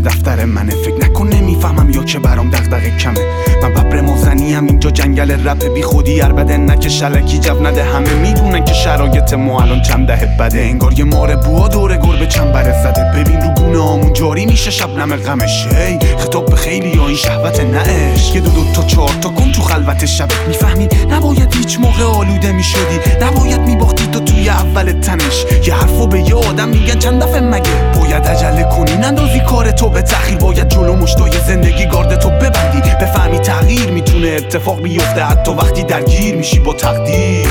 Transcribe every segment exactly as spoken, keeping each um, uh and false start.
دفتر منه. فکر نکن نمیفهمم یا که برام دغدغه کمه. من ببر مازنیم اینجا جنگل رپ بی خودی عربده نکه شلکی جو نده. همه میدونن که شرایط ما الان چند دهه بده. انگار یه مار بوا دور گربه چنبره زده. ببین رو گونه آمون جاری میشه شبنم غمش. هی خطاب به خیلی یا این شهوت نه عشق. یه دو دو تا چهار تا کن تو خلوت شب. میفهمی نباید هیچ موقع آلوده میشدی، نباید میباختی تو توی اول تنش. یه حرفو به یه آدم میگن چند دفعه مگه باید عجله کنی نندازی کار تو به تأخیر. باید جلو مشتای زندگی گارد تو ببندی، بفهمی تغییر میتونه اتفاق بیفته حتی وقتی درگیر میشی با تقدیر.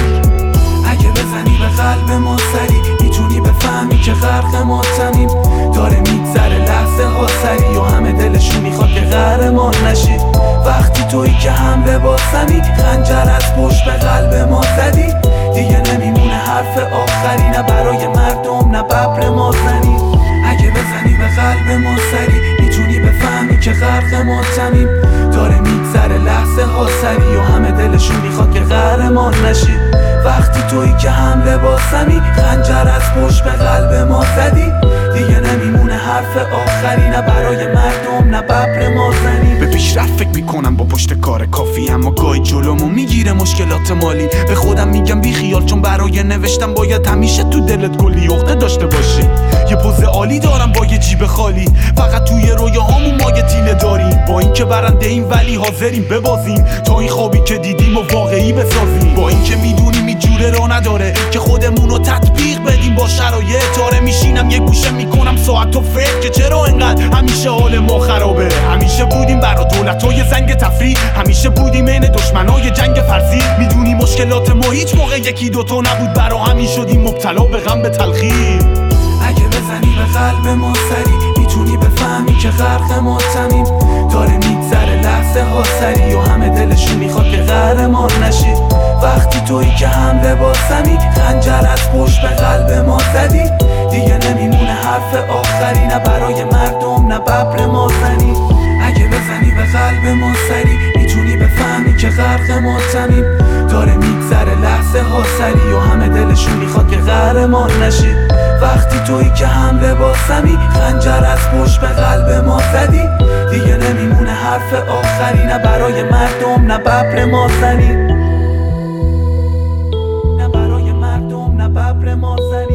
اگه بزنی به قلب ما سری میتونی بفهمی که غرق ما تنیم. داره میگذره لحظه ها سری و همه دلشون میخواد که قهرمان نشی. وقتی تویی که حمله باسنی خنجر از پشت به قلب ما زدی. دیگه نمیمونه حرف آخری نه برای مردم نه ببر ما زنی. اگه بزنی به قلب ما سری میتونی بفهمی که غرق ما تنیم. داره میگذره لحظه ها سری و همه دلشون میخواد که قهرمان نشی. وقتی تویی که حمله باسمی خنجر از پشت به قلب ما زدی. دیگه نمیمونه حرف آخری نه برای مردم نه ببر ما زنی. به پیشرفت فکر میکنم با پشت کار کافی، اما گاهی جلومو میگیره مشکلات مالی. به خودم میگم بی خیال چون برای نوشتم باید همیشه تو دلت کلی عقده داشته باشی. یه پوز عالی دارم با یه جیب خالی، فقط توی رویاهامون ما یه تیله داریم. با اینکه برنده ایم ولی حاضریم ببازیم تا این خوابی که دیدیم و واقعی بسازیم. با اینکه میدونیم این جوره را نداره که خودمونو تطبیق بدیم با شرایط. آره میشینم یه گوشه میکنم ساعت و فکر که چرا انقدر همیشه حال ما خرابه. همیشه بودیم برا دولتای زنگ تفریح، همیشه بودیم این دشمنای جنگ فرضی. میدونی مشکلات ما هیچ موقع یکی دوتا نبود، برا همین شدیم مبتلا به غم به تلخی. اگه بزنی به قلب ما سری میتونی بفهمی که غرق ما تنیم. داره میگذره لحظه ها سری و همه دلشون میخواد که قهرمان نشی. وقتی تویی که حمله باسمی خنجر از پشت به قلب ما زدی. دیگه نمیمونه حرف آخری نه برای مردم نه ببر ما زنی. اگه بزنی به قلب ما سری میتونی بفهمی که غرق ما تنیم. داره میگذره لحظه ها سری و همه دلشون میخواد که قهرمان نشی. وقتی تویی که حمله باسمی خنجر از پشت به قلب ما زدی. دیگه نمیمونه حرف آخری نه برای مردم نه ببر ما زنی. نه برای مردم نه ببر ما زنی.